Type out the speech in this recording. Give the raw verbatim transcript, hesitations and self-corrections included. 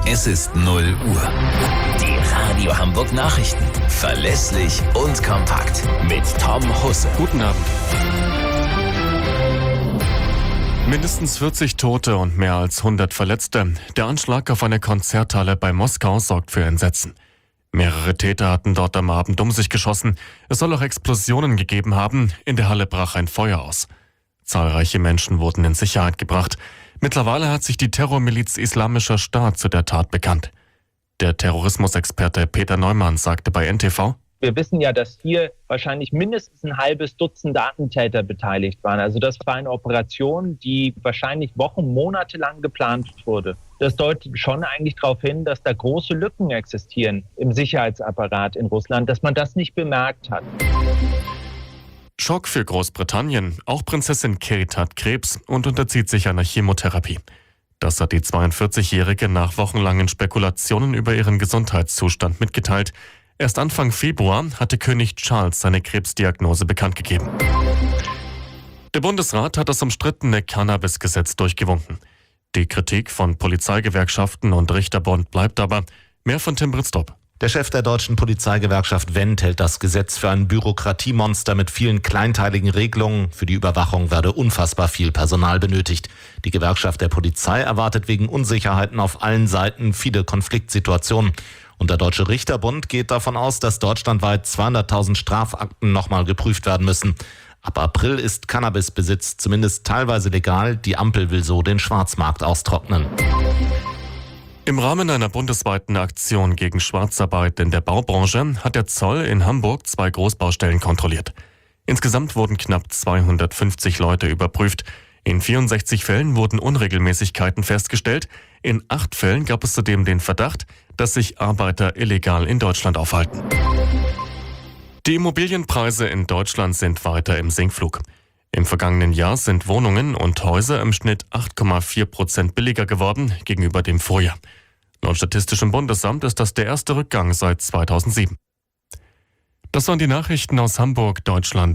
Es ist null Uhr. Die Radio Hamburg Nachrichten. Verlässlich und kompakt. Mit Tom Husse. Guten Abend. Mindestens vierzig Tote und mehr als hundert Verletzte. Der Anschlag auf eine Konzerthalle bei Moskau sorgt für Entsetzen. Mehrere Täter hatten dort am Abend um sich geschossen. Es soll auch Explosionen gegeben haben. In der Halle brach ein Feuer aus. Zahlreiche Menschen wurden in Sicherheit gebracht. Mittlerweile hat sich die Terrormiliz Islamischer Staat zu der Tat bekannt. Der Terrorismusexperte Peter Neumann sagte bei N T V: Wir wissen ja, dass hier wahrscheinlich mindestens ein halbes Dutzend Attentäter beteiligt waren. Also das war eine Operation, die wahrscheinlich Wochen, Monate lang geplant wurde. Das deutet schon eigentlich darauf hin, dass da große Lücken existieren im Sicherheitsapparat in Russland, dass man das nicht bemerkt hat. Schock für Großbritannien. Auch Prinzessin Kate hat Krebs und unterzieht sich einer Chemotherapie. Das hat die zweiundvierzigjährige nach wochenlangen Spekulationen über ihren Gesundheitszustand mitgeteilt. Erst Anfang Februar hatte König Charles seine Krebsdiagnose bekannt gegeben. Der Bundesrat hat das umstrittene Cannabis-Gesetz durchgewunken. Die Kritik von Polizeigewerkschaften und Richterbund bleibt aber. Mehr von Tim Britztrup. Der Chef der deutschen Polizeigewerkschaft Wendt hält das Gesetz für ein Bürokratiemonster mit vielen kleinteiligen Regelungen. Für die Überwachung werde unfassbar viel Personal benötigt. Die Gewerkschaft der Polizei erwartet wegen Unsicherheiten auf allen Seiten viele Konfliktsituationen. Und der Deutsche Richterbund geht davon aus, dass deutschlandweit zweihunderttausend Strafakten nochmal geprüft werden müssen. Ab April ist Cannabisbesitz zumindest teilweise legal. Die Ampel will so den Schwarzmarkt austrocknen. Im Rahmen einer bundesweiten Aktion gegen Schwarzarbeit in der Baubranche hat der Zoll in Hamburg zwei Großbaustellen kontrolliert. Insgesamt wurden knapp zweihundertfünfzig Leute überprüft. In vierundsechzig Fällen wurden Unregelmäßigkeiten festgestellt. In acht Fällen gab es zudem den Verdacht, dass sich Arbeiter illegal in Deutschland aufhalten. Die Immobilienpreise in Deutschland sind weiter im Sinkflug. Im vergangenen Jahr sind Wohnungen und Häuser im Schnitt acht Komma vier Prozent billiger geworden gegenüber dem Vorjahr. Laut Statistischem Bundesamt ist das der erste Rückgang seit zweitausendsieben. Das waren die Nachrichten aus Hamburg, Deutschland.